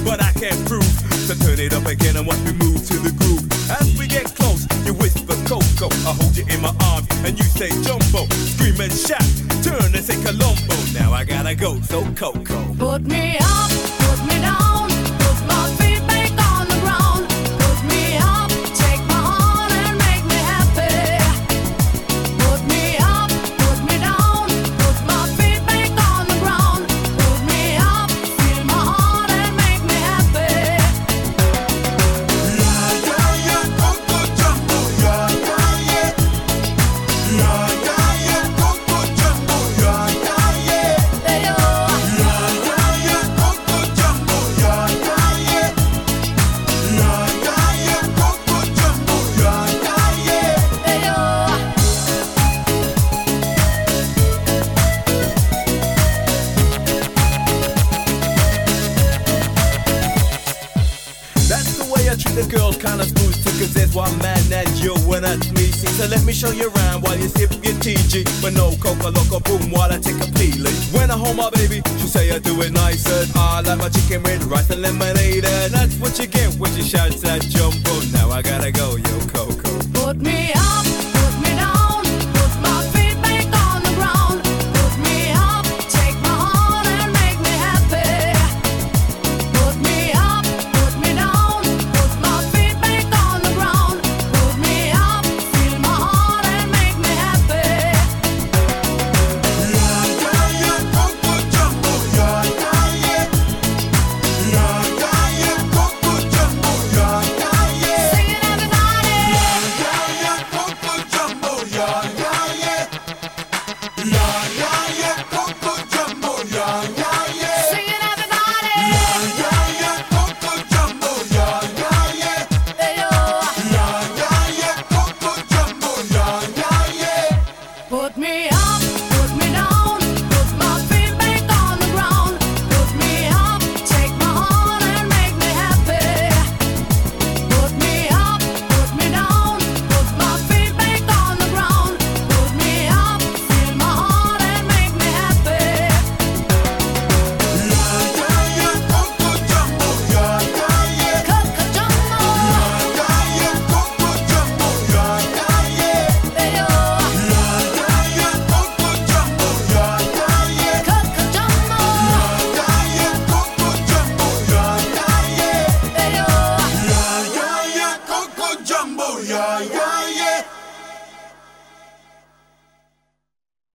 but I can't prove. So turn it up again and watch me move to the groove. As we get close, you whisper Coco. I hold you in my arms and you say Jumbo. Scream and shout, turn and say Colombo. Now I gotta go, so Coco. Put me up, put me down, put my feet back on the ground. Put me up, take my heart and make me happy. Put me up, put me down, put my feet back on the ground. Put me up, feel my heart and make me happy. Yeah, yeah, yeah, Coco Jumbo. Yeah, yeah, yeah. Yeah, yeah, yeah, Coco Jumbo. Yeah, yeah, yeah. Hey, oh. Yeah, yeah, yeah, Coco Jumbo. Yeah, yeah, yeah. Yeah, yeah, yeah, Coco Jumbo. Yeah, yeah, yeah. Hey, oh. That's the way I treat the girls, kinda smooth too, cause there's one man that you and that's me. See, so let me show you around while you sip your TG. But no coca loco boom while I take a peeling. When I hold my baby, she say I do it nice. And I like my chicken with rice and lemonade. And that's what you get when she shouts at Jumbo. Now I gotta go,